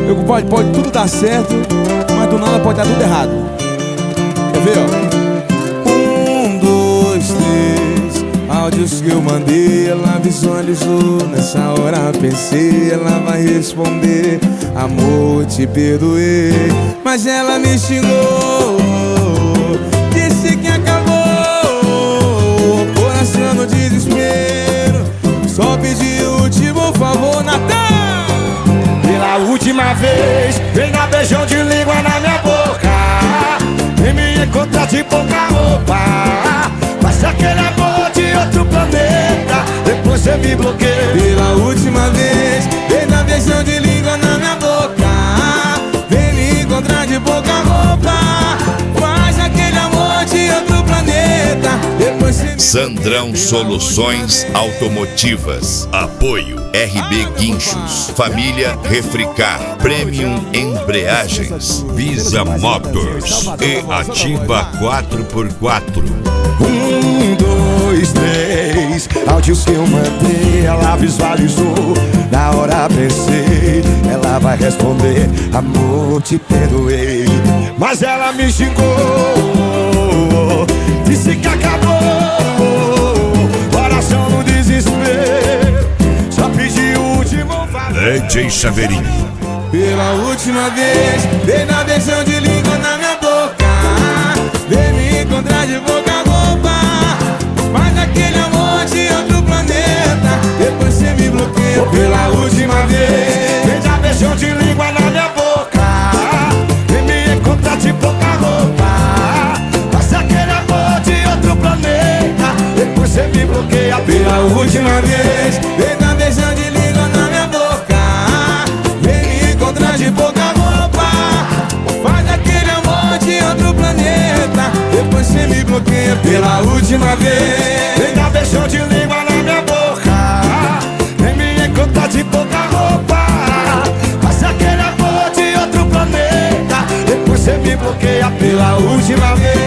Pode tudo dar certo, mas do nada pode dar tudo errado. Quer ver, ó? 1, 2, 3. Áudios que eu mandei, ela visualizou. Nessa hora pensei, ela vai responder: amor, te perdoei. Mas ela me xingou, disse que acabou. Coração no desespero, só pedi o último favor, Natan. Pela última vez, vem dar beijão de língua na minha boca. Vem me encontrar de pouca roupa. Mas aquele amor de outro planeta, depois você me bloqueia. Pela última vez, vem dar beijão de língua na minha boca. Vem me encontrar de pouca roupa. Faz aquele amor de outro planeta, depois você me... Sandrão Soluções Automotivas. Apoio RB Guinchos, Família Refricar, Premium Embreagens, Visa Motors e Ativa 4x4. 1, 2, 3. Áudios que eu mandei, ela visualizou. Na hora pensei, ela vai responder: amor, te perdoei. Mas ela me xingou, disse que acabou. Coração no desespero, só pedi o último favor. DJ Chaveirinho. Pela última vez, vem dar beijão de língua na minha boca. Vem me encontrar de boca roupa. Faz aquele amor de outro planeta, depois você me bloqueia. Pela última vez, vem dar beijão de língua na minha boca. Vem me encontrar de pouca roupa. Faz aquele amor de outro planeta, depois você me bloqueia. pela última vez, vem dar beijão de língua na minha boca. Vem me encontrar de pouca roupa. Faz aquele amor de outro planeta, depois você me bloqueia. Pela última vez, vem dar beijão de língua na minha boca. Vem me encontrar de pouca roupa. Faz aquele amor de outro planeta, depois você me bloqueia. pela última vez.